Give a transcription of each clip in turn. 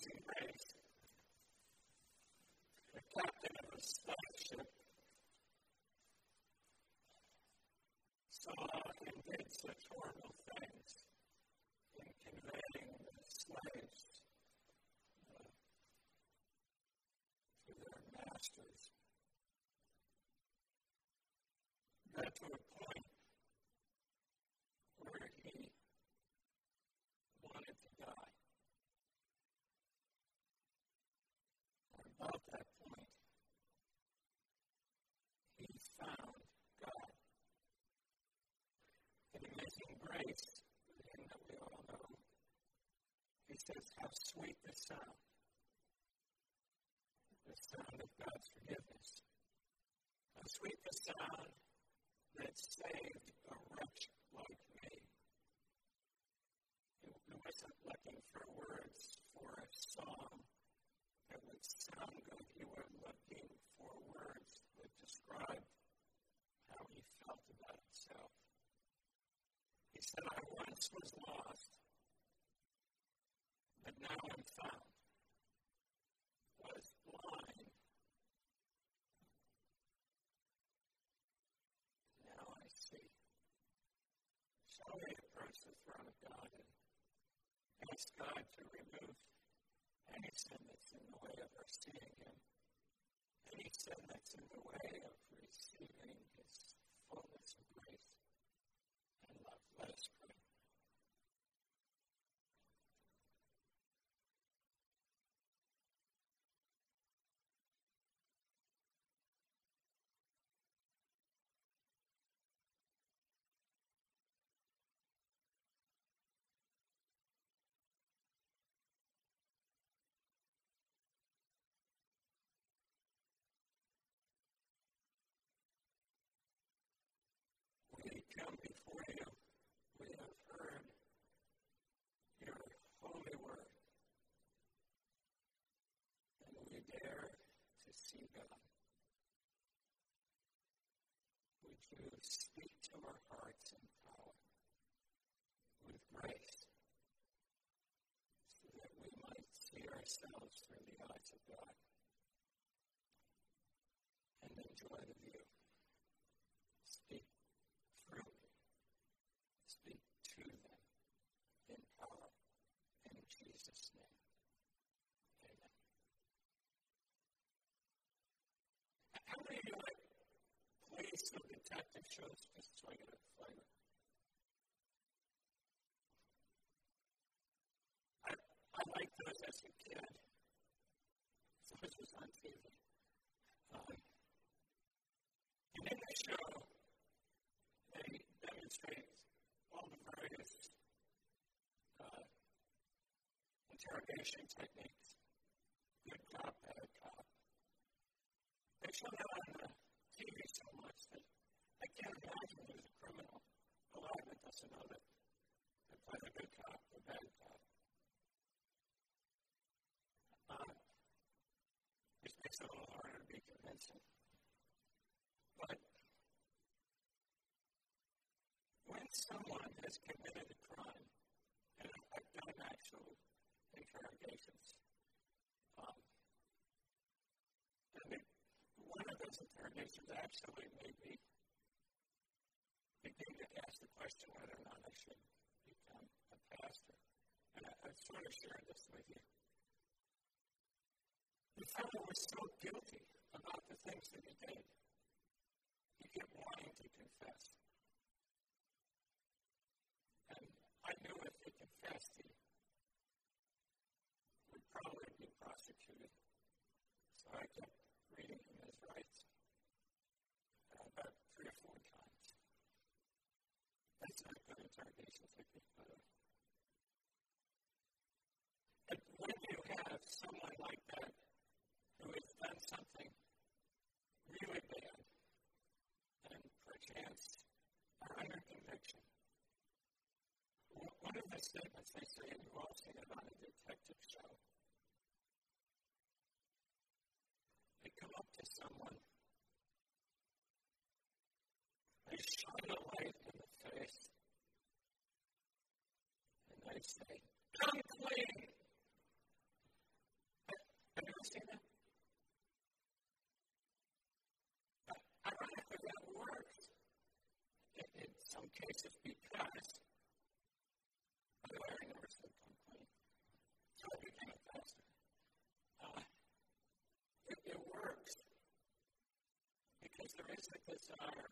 Amazing Grace, the captain of a slave ship saw and did such horrible things in conveying the slaves to their masters, got to a point where he wanted to die. And about that point, he found God. In Amazing Grace, the hymn that we all know, he says, how sweet the sound of God's forgiveness. How sweet the sound that saved a wretch like me. He wasn't looking for words for a song that would sound good. He was looking for words that described how he felt about himself. He said, I once was lost, but now I'm found. Was blind, now I see. Shall we approach the throne of God and ask God to remove any sin that's in the way of our seeing Him, any sin that's in the way of receiving His fullness of grace and love? Let us pray. We come before you. We have heard your holy word, and we dare to see God. Would you speak to our hearts in power with grace so that we might see ourselves through the eyes of God and enjoy the view? Speak through me. Speak to them in power. In Jesus' name. Amen. How many of you like police or detective shows just so I get a flavor? I liked those as a kid. So this was on TV. And in the show, they demonstrate all the various interrogation techniques. Good cop, bad cop. They show that on the TV so much that I can't imagine there's a criminal alive that doesn't know that they play the good cop or bad cop. Which makes it a little harder to be convincing. But when someone has committed a crime, and I've done actual interrogations, one of those interrogations actually made me begin to ask the question whether or not I should become a pastor. And I've sort of shared this with you. The fellow was so guilty about the things that he did. He kept wanting to confess. And I knew if he confessed, he would probably be prosecuted. So I kept reading him his rights about 3 or 4 times. That's not a good interrogation technique, by the way. But when you have someone like that who has done something really bad and perchance are under conviction, one of the statements they say, and you've all seen it on a detective show, they come up to someone, they shine a light in the face, and they say, "Come clean." see that? Ironically, that works in some cases because, by the way, I never said come clean, so I became a pastor. It works because there is a desire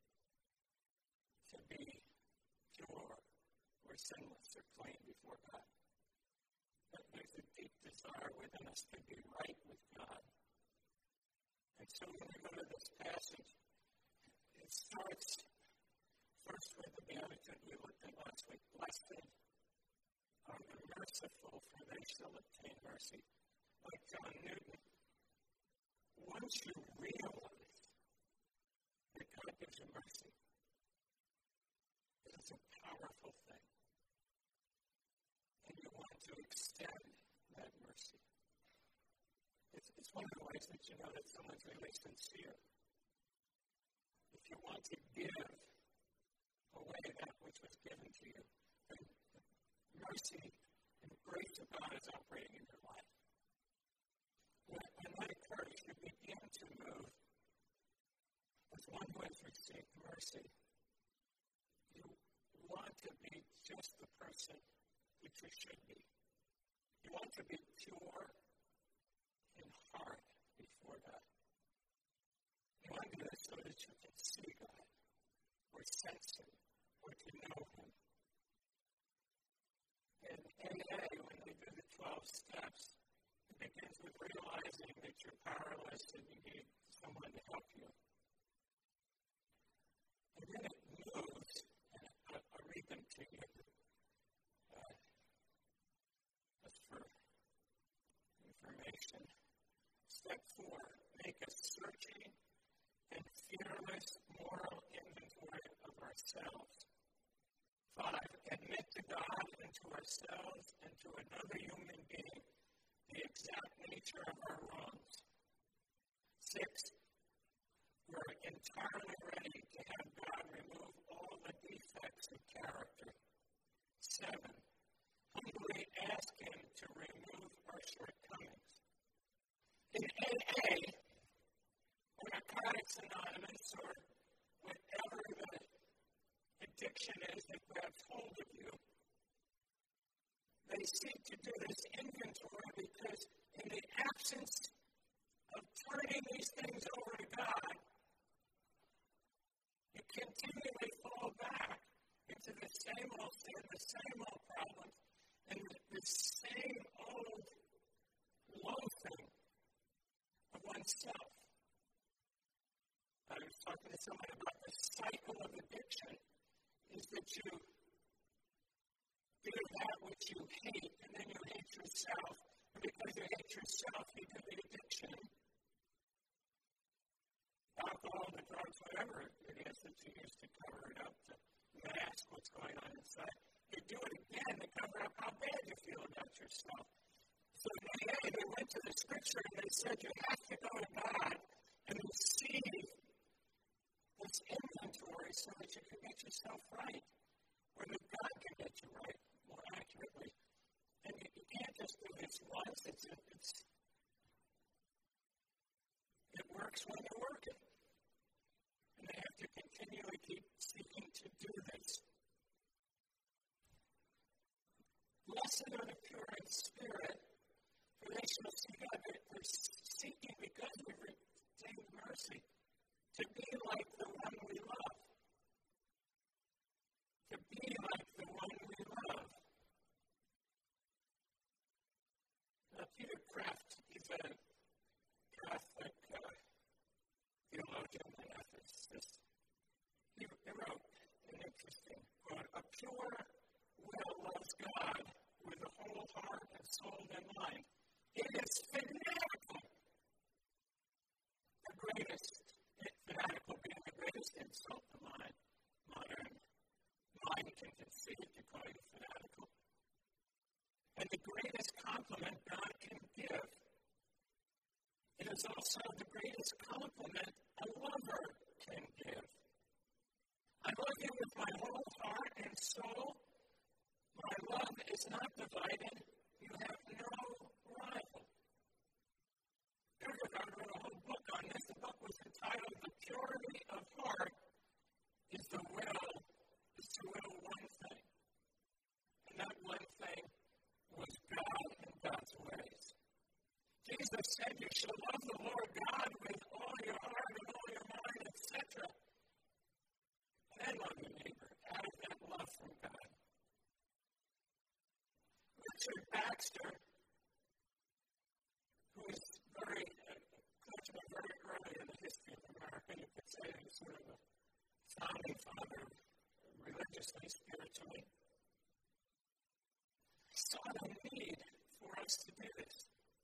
to be pure or sinless or clean before God. But there's a deep desire within us to be right with God. And so when we go to this passage, it starts first with the beatitude we looked at last week. Blessed are the merciful, for they shall obtain mercy. Like John Newton, once you realize that God gives you mercy, it is a powerful thing. And you want to extend that mercy. It's one of the ways that you know that someone's really sincere. If you want to give away that which was given to you, then mercy and the grace of God is operating in your life. When that occurs, you begin to move as one who has received mercy. You want to be just the person which you should be. You want to be pure in heart before God. You want to do this so that you can see God, or sense Him, or to know Him. In AA, when they do the 12 steps, it begins with realizing that you're powerless and you need someone to help you. And then it moves, and I'll read them to you. Just for information. Step 4, make a searching and fearless moral inventory of ourselves. 5, admit to God and to ourselves and to another human being the exact nature of our wrongs. 6, we're entirely ready to have God remove all the defects of character. 7, humbly ask Him to remove our shortcomings. In AA, or Narcotics Anonymous, or whatever the addiction is that grabs hold of you, they seek to do this inventory because in the absence of turning these things over to God, you continually fall back into the same old sin, the same old problems, and the same old loathing of oneself. I was talking to someone about the cycle of addiction is that you do that which you hate, and then you hate yourself, and because you hate yourself, you do the addiction. Alcohol, the drugs, whatever it is that you use to cover it up, to mask what's going on inside. You do it again to cover up how bad you feel about yourself. So in AA, they went to the scripture and they said you have to go to God and receive this inventory so that you can get yourself right, or that God can get you right more accurately. And you can't just do this once. It works when you work it. And they have to continually keep seeking to do this. Blessed are the pure in spirit, for they shall see God. They're seeking because we've received mercy to be like the one we love. To be like the one we love. Now, Peter Kraft, he's a Catholic theologian and ethicist. He wrote an interesting quote: a pure will loves God with the whole heart and soul and mind. It is fanatical. The greatest, fanatical being the greatest insult to mind. Modern mind can conceive to call you fanatical. And the greatest compliment God can give. It is also the greatest compliment a lover can give. I love you with my whole heart and soul. My love is not divided. You have no rival. Jesus said, you shall love the Lord God with all your heart and all your mind, etc. And then love your neighbor out of that love from God. Richard Baxter, who is very early in the history of America, you could say he was sort of a founding father, religiously, spiritually, saw the need for us to do this.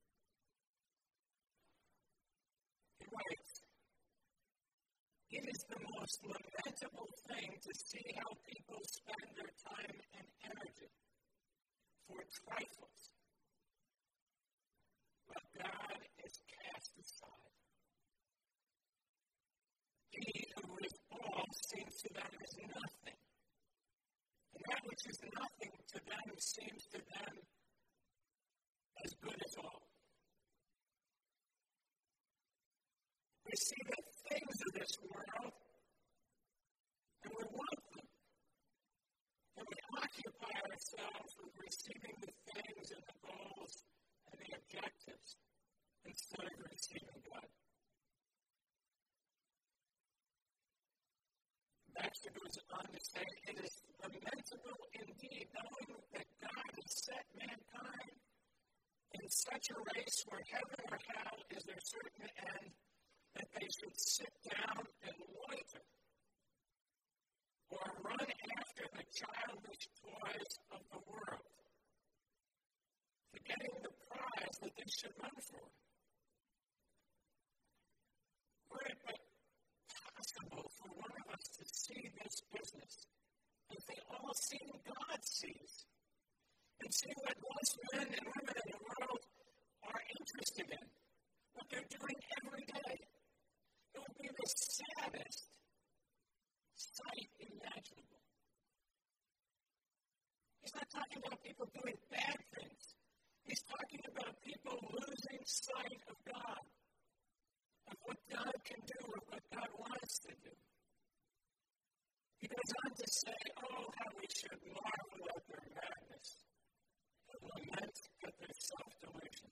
He writes, it is the most lamentable thing to see how people spend their time and energy for trifles, but God is cast aside. He who is all seems to them as nothing, and that which is nothing to them seems to them as good as all. We see the things of this world, and we want them. And we occupy ourselves with receiving the things and the goals and the objectives instead of receiving God. Baxter goes on to say, it is lamentable indeed, knowing that God has set mankind in such a race where heaven or hell is their certain end, that they should sit down and loiter, or run after the childish toys of the world, forgetting the prize that they should run for. Were it but possible for one of us to see this business, as they all see God sees, and see what most men and women in the world are interested in, what they're doing every day, it would be the saddest sight imaginable. He's not talking about people doing bad things. He's talking about people losing sight of God, of what God can do, of what God wants to do. He goes on to say, oh, how we should marvel at their madness and lament at their self-delusion.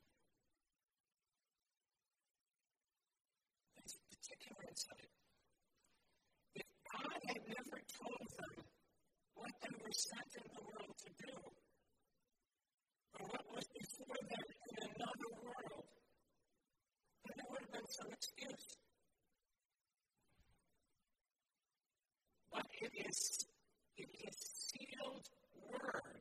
There's a particular insight. If God had never told them what they were sent in the world to do, or what was before them in another world, then there would have been some excuse. But it is sealed word,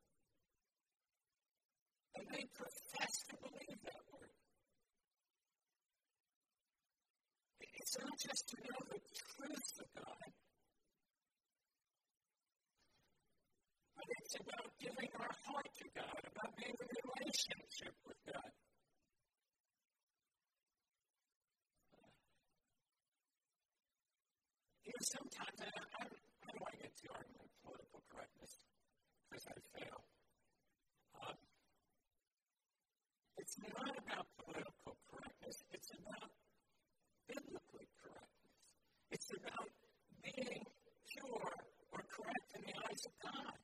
and they profess to believe that word. It's not just to know the truth of God, but it's about giving our heart to God, about being in a relationship with God. Sometimes I don't want to get too hard on political correctness because I fail. It's not about political correctness. It's about biblically correctness. It's about being pure or correct in the eyes of God.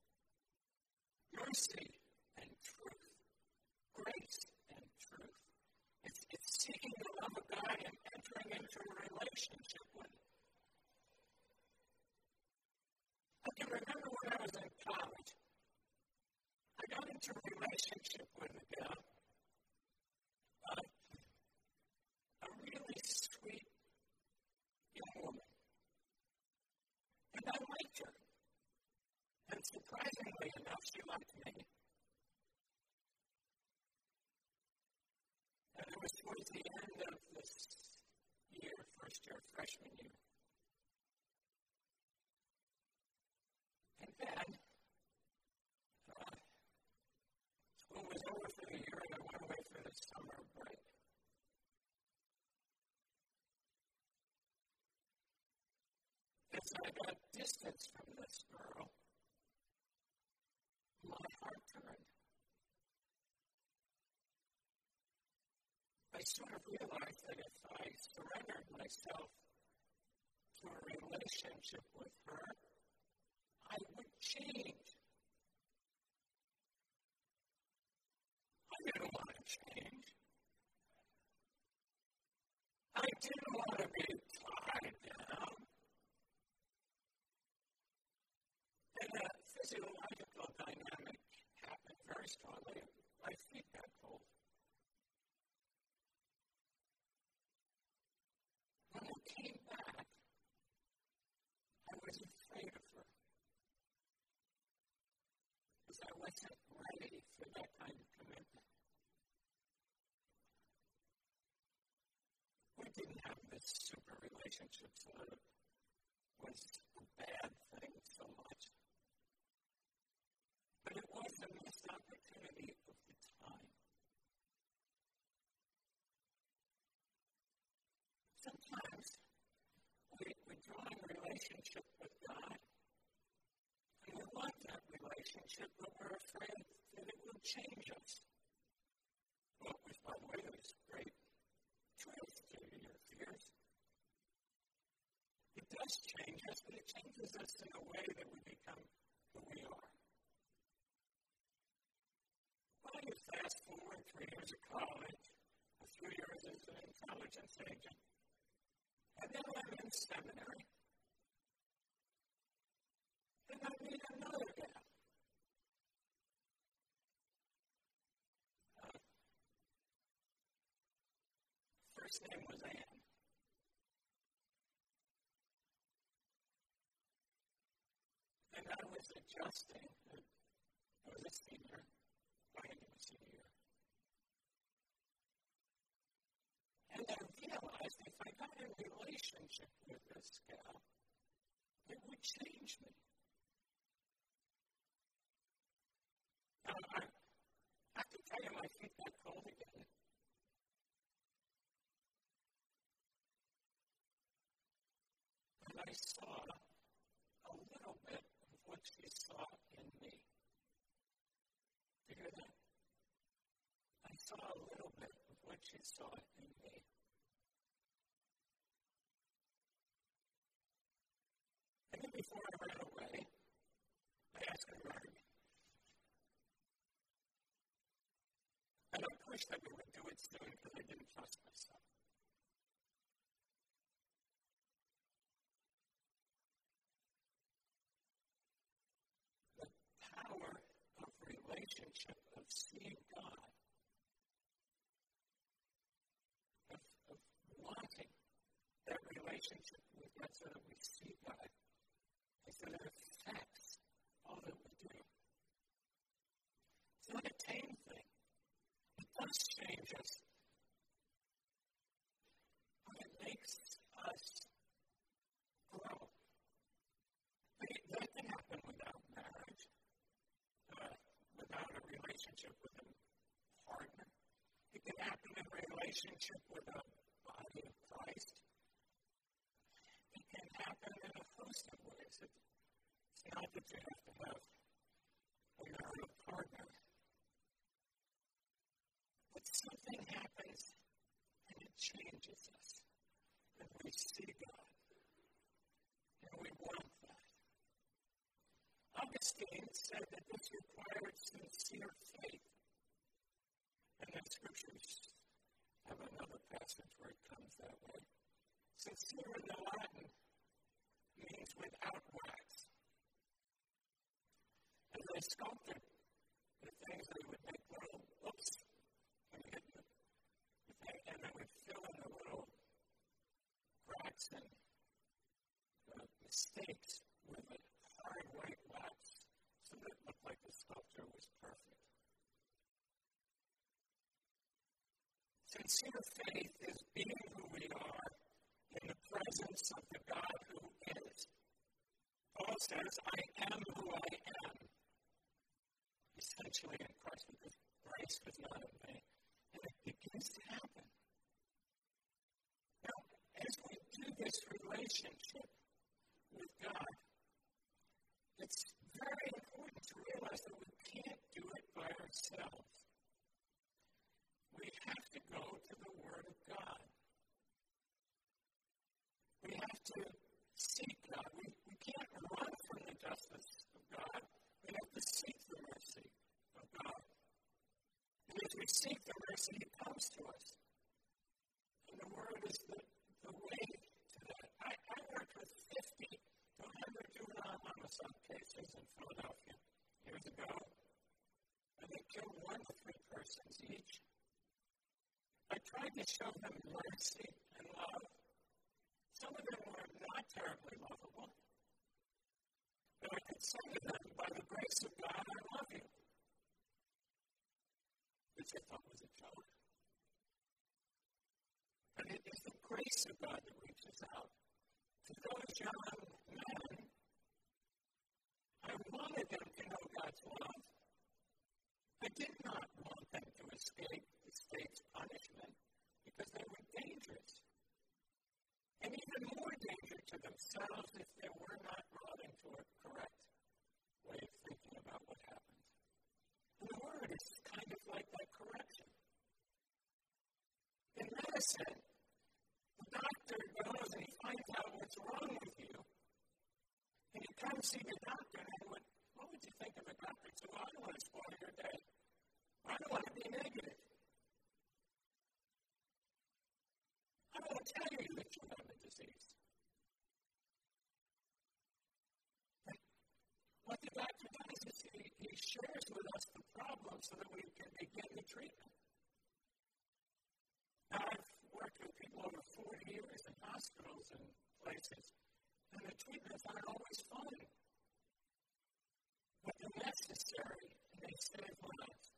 Mercy and truth. Grace and truth. It's seeking the love of God and entering into a relationship with Him. I can remember when I was in college, I got into a relationship with a gal, a really sweet young woman. And I liked her. And surprisingly enough, she liked me. And it was towards the end of this year, first year, freshman year. And then, school was over for the year, and I went away for the summer break. As I got distance from this girl, my heart turned. I sort of realized that if I surrendered myself to a relationship with her, I would change. I didn't want to change. physiological dynamic happened very strongly. My feet got cold. When I came back, I was afraid of her. Because I wasn't ready for that kind of commitment. We didn't have this super relationship, so it was a bad thing so much. But it was a missed opportunity of the time. Sometimes we draw in a relationship with God, and we want that relationship, but we're afraid that it will change us. Well, which, by the way, there's great truth to your fears. It does change us, but it changes us in a way that we become who we are. Well, you fast forward 3 years of college, a few years as an intelligence agent, and then I'm in seminary, and I meet another gal. First name was Anne. And I was adjusting. I was a senior, going into my senior year. And I realized if I got in a relationship with this gal, it would change me. Now, I have to tell you, my feet got cold again. And I saw a little bit of what she saw in me. Did you hear that? I saw a little bit of what she saw in me. And then before I ran away, I asked her to marry me. And I pushed that we would do it soon because I didn't trust myself. The power of relationship, of seeing God, of wanting that relationship with God so that we see God, and so that it affects all that we do. It's not a tame thing. It does change us. But it makes us grow. That can happen without marriage, without a relationship with a partner. It can happen in a relationship with a body of Christ. It can happen in a host of ways. It's not that you have to have a marital partner. But something happens and it changes us. And we see God. And we want that. Augustine said that this required sincere faith. And then scriptures have another passage where it comes that way. Sincere in the Latin means without wax. And they sculpted the things that would make little oops when you hit the thing, and they would fill in the little cracks and mistakes with a hard white wax so that it looked like the sculpture was perfect. Sincere faith is being who we are in the presence of the God who is. Paul says, I am who I am. Essentially in Christ, because grace was not in vain. And it begins to happen. Now, as we do this relationship with God, it's very important to realize that we can't do it by ourselves. We have to go to the Word of God. We have to seek God. We can't run from the justice of God. We have to seek the mercy of God. And as we seek the mercy, He comes to us. And the Word is the way to that. I worked with 50 Do I remember juvenile homicide cases in Philadelphia years ago? And they killed 1 to 3 persons each. I tried to show them mercy and love. Some of them were not terribly lovable. But I could say to them, by the grace of God, I love you. Which I thought was a joke. But it is the grace of God that reaches out to those young men. I wanted them to know God's love. I did not want them to escape the state's punishment because they were dangerous. And even more danger to themselves if they were not brought into a correct way of thinking about what happened. And the word is kind of like that correction. In medicine, the doctor goes and he finds out what's wrong with you. And you come see the doctor and what would you think of a doctor? So I don't want to spoil your day. I don't want to be negative. I don't want to tell you that you have a disease. And what the doctor does is he shares with us the problem so that we can begin the treatment. Now, I've worked with people over 40 years in hospitals and places, and the treatments aren't always fun. But they're necessary, and they save lives.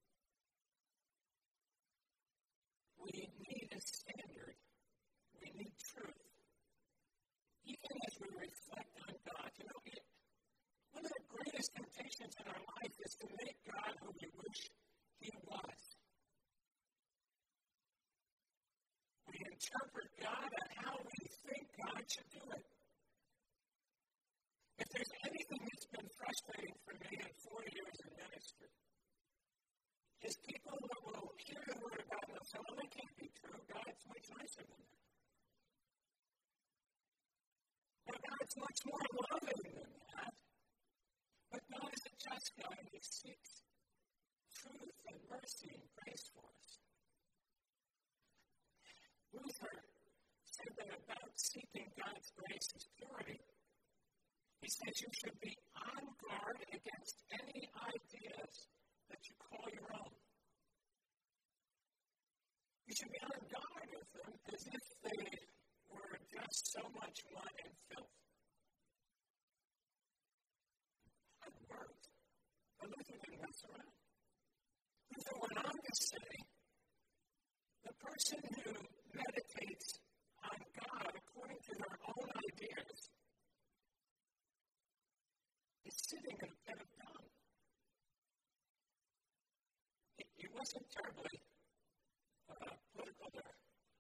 We need a standard. We need truth. Even as we reflect on God, one of the greatest temptations in our life is to make God who we wish He was. We interpret God on how we think God should do it. If there's anything that's been frustrating for me in 4 years in ministry, is people who will hear the word of God and they'll say, well, that can't be true. God's much nicer than that. Well, God's much more loving than that. But God is a just God and He seeks truth and mercy and grace for us. Luther said that about seeking God's grace is purity. He says you should be on guard against any ideas that you call your own. You should be on guard with them as if they were just so much mud and filth. That worked. But Luther didn't mess around. Luther went on to say, the person who meditates on God according to their own ideas is sitting in a pit of dung. He wasn't terribly political there.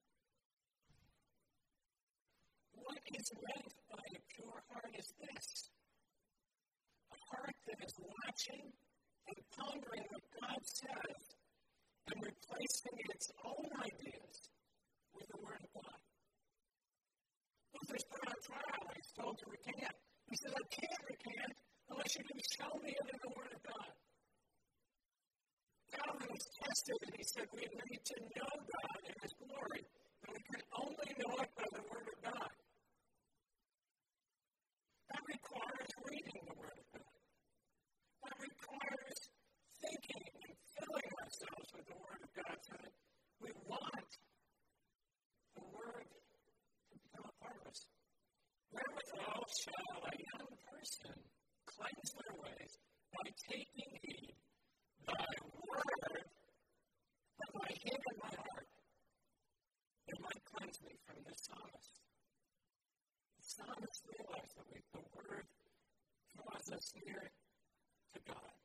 What is meant by a pure heart is this: a heart that is watching and pondering what God says and replacing its own ideas with the Word of God. Luther's put on trial and he's told to recant. He says, I can't recant unless you can show me it in the Word of God. Calvin was tested and he said, we need to know God in His glory, and we can only know it by the Word of God. That requires reading the Word of God. That requires thinking and filling ourselves with the Word of God so that we want the Word to become a part of us. Wherewithal shall a young person cleanse their ways by taking heed. Thy word have I hid in my heart, that might cleanse me from the psalmist. The psalmist realized that the word draws us near to God.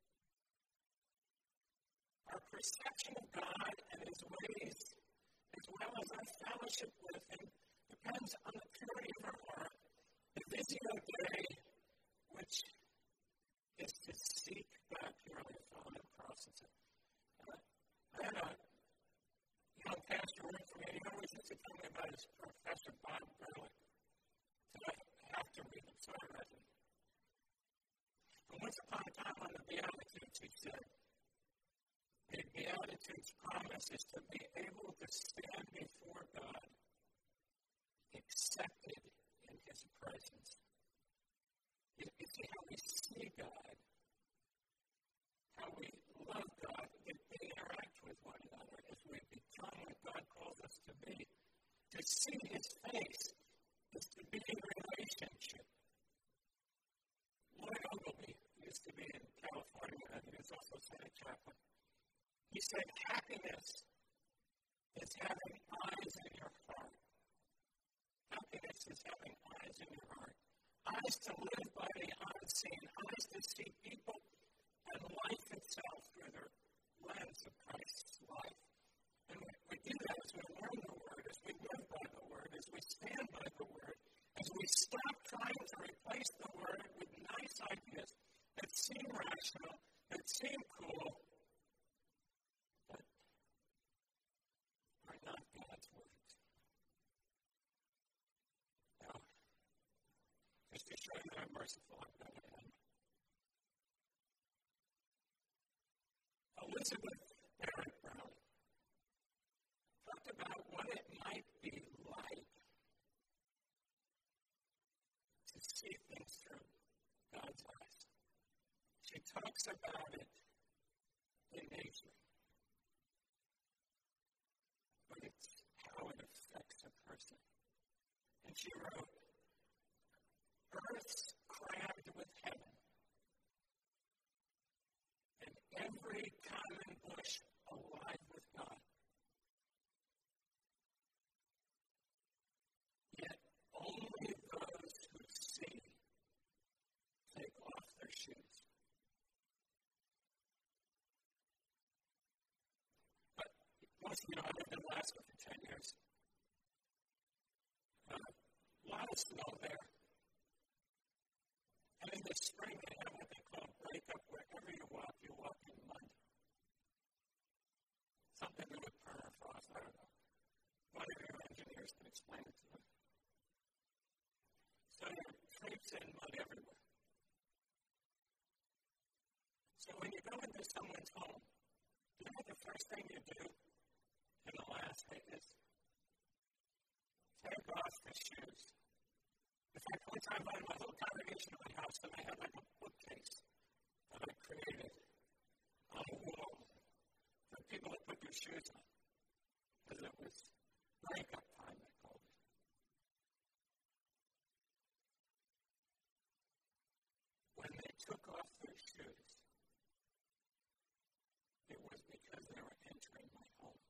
Our perception of God and His ways, as well as our fellowship with Him, depends on the purity of our heart. The Visio Dei, which is to seek God purely, follow the process. I had a young pastor work for me, and he always used to tell me about his Professor Bob Berlick. So I have to read him, so I read him. And once upon a time on the Beatitudes, he said, the Beatitudes promise is to be able to stand before God, accepted in His presence, You see how we see God, how we love God, that we interact with one another as we become what God calls us to be. To see His face is to be in relationship. Lloyd Ogilvie used to be in California, and he was also Senate chaplain. He said, happiness is having eyes in your heart. Happiness is having eyes in your heart. Eyes to live by the unseen. Eyes to see people and life itself through the lens of Christ's life. And we do that as we learn the Word, as we live by the Word, as we stand by the Word, as we stop trying to replace the Word with nice ideas that seem rational, that seem cool, but are not God's words. Now, just to show you that I'm merciful, I'm going to end. Elizabeth Barrett Brown talked about what it might be like to see things through God's eyes. She talks about it in nature, but it's how it affects a person. And she wrote, Earth's crammed with heaven, and every common bush alive with God. Yet only those who see take off their shoes. But most of you know I lived in Alaska for 10 years. A lot of snow there. And in the spring, they have what they call breakup. Wherever you walk in mud. Something to do with permafrost, I don't know. One of your engineers can explain it to them. So you're traipsing mud everywhere. So when you go into someone's home, you know what the first thing you do in Alaska is take off the shoes. In fact, one time I had my whole congregation at my house, and I had like a bookcase that I created on a wall for people to put their shoes on, because it was breakup time, they called it. When they took off their shoes, it was because they were entering my home.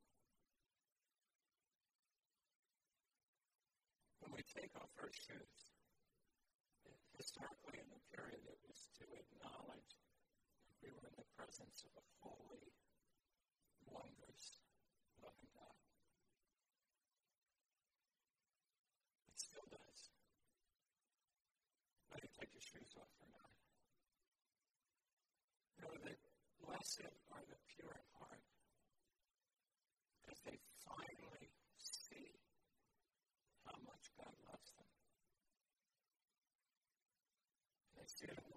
When we take off our shoes, historically in the period, it was to acknowledge that we were in the presence of a holy, wondrous, loving God. It still does. Whether you take your shoes off or not. You know that blessed are the pure in heart, because they finally see how much God loves them. They see it in